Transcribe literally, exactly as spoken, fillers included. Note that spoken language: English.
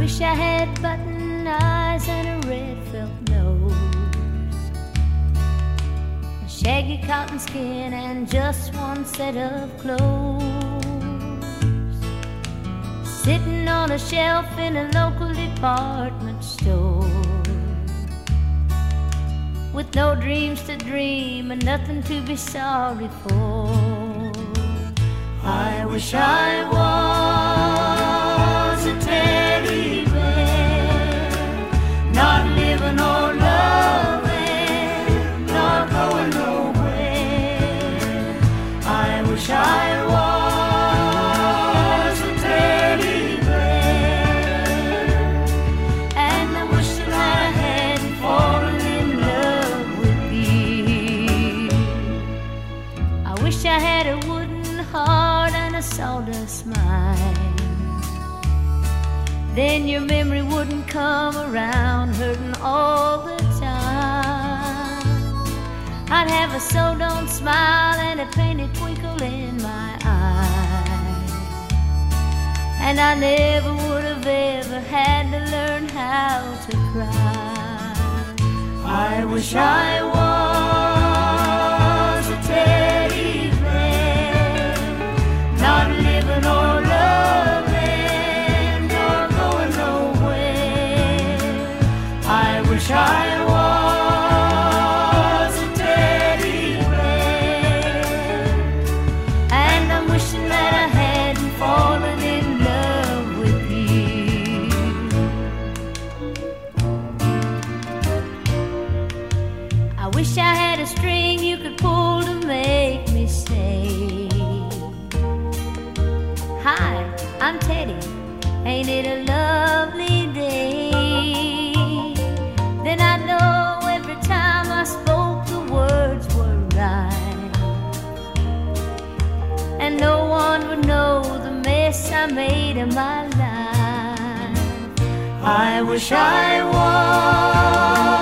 wish I had button eyes and a red felt nose, a shaggy cotton skin and just one set of clothes, sitting on a shelf in a local department store, with no dreams to dream and nothing to be sorry for. I wish I was a teddy bear, not living or loving, not going nowhere. I wish I was a teddy bear, and I wish that I hadn't fallen in love with you. I wish I had a wooden heart and a sawdust mind, then your memory wouldn't come around hurting all the time. I'd have a so don't smile and a painted twinkle in my eye, and I never would have ever had to learn how to cry. I wish I was a teddy bear, not living or loving, nor going nowhere. I wish I was a teddy bear, and I'm wishing that I hadn't fallen in love with you. I wish I had a string you could pull to make me say, hi, I'm Teddy, ain't it a lovely day? Then I know every time I spoke the words were right, and no one would know the mess I made of my life. I wish I was